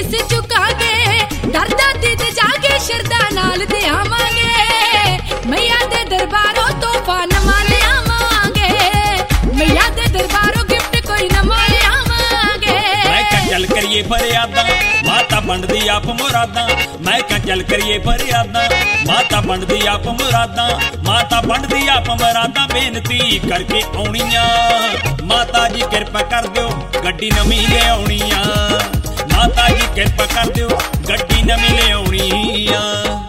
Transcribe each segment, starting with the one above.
शीस झुकांगे दरदा दिल जाके शरदा नाल ते आवांगे मैया दे दरबारों तोहफा नवा ले आवांगे मैया दे दरबारों गिफ्ट कोई नवा ले आवांगे। मैं क्या चल करिए फरियादा माता बनदी आप मुरादा मैं क्या चल करिए फरियादा माता बनदी आप मुरादा माता बनदी आप मुरादा बेनती करके आउणियां माता जी किरपा कर दिओ गड्डी नवीं ले आउणियां माता जी किरपा कर दिओ गड्डी नवीं ले आउणियां।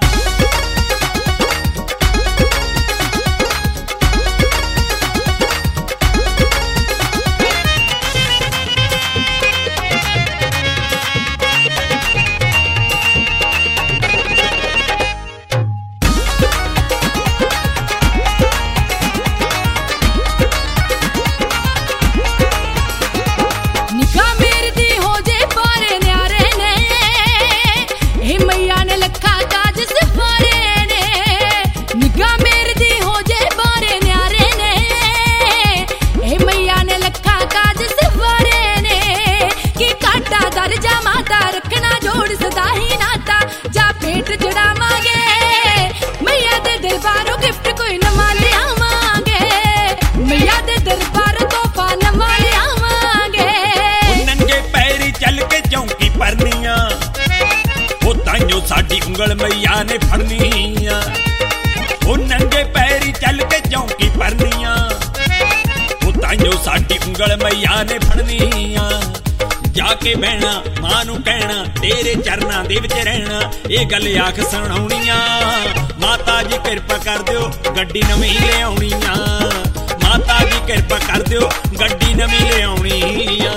साडी उंगल मैया ने फड़निया ओ नंगे पैरी चल के चौंकी भरनिया ओ ताइयों साडी उंगल मैया ने फड़निया जाके बहना मां नू कहना तेरे चरना दे विच रहना ये गल आख सुणाउणियां माता जी किरपा कर दिओ गड्डी नवीं ले आउणियां माता जी किरपा कर दिओ गड्डी नवीं ले आउणियां।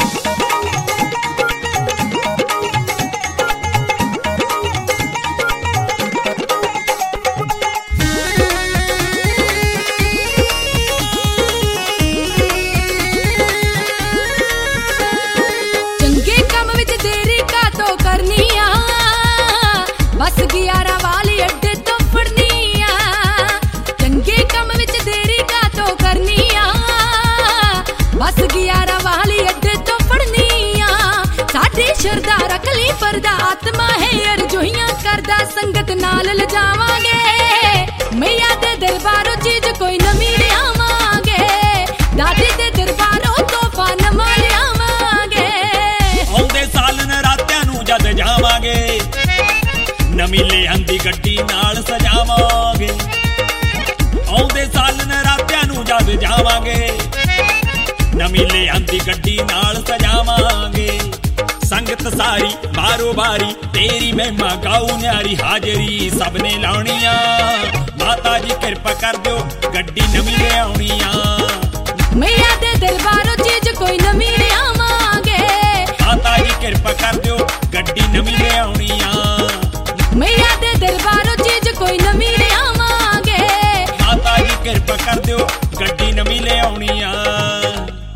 बस गियारा वाली अड्डे तो फड़निया चंगे कम विच देरी का तो करनिया बस गियारा वाली अड्डे तो फड़निया साडी शरदा रख ली फरदा आत्मा है अरजोइयां करदा संगत नाल लजावांगे मैया दे दरबारों चीज कोई नवीं ले आवांगे दादी दे दरबारों तोहफा नवा ले आवांगे आउंदे साल नरात्यां नूं जद जावांगे नवीं ले आंदी गड्डी नाल सजावांगे आउंदे साल नरात्यां नूं जद जावांगे नवीं ले आंदी गड्डी नाल सजावांगे संगत सारी बारो बारी तेरी महिमा गाऊ न्यारी हाजरी सबने लाउणियां माता जी किरपा कर दिओ गड्डी नवीं ले आउणियां मैया दे दरबारों